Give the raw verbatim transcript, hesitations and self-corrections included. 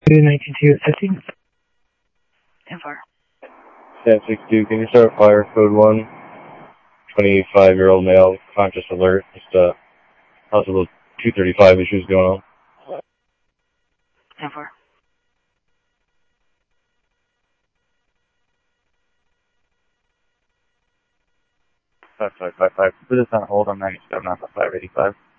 two ninety-two fifty. ten four. San sixty-two, can you start fire code one? twenty-five-year-old male, conscious alert. Just uh, possible two thirty-five issues going on. ten four. five five five five. Put this on hold on ninety-seven on the five eighty-five.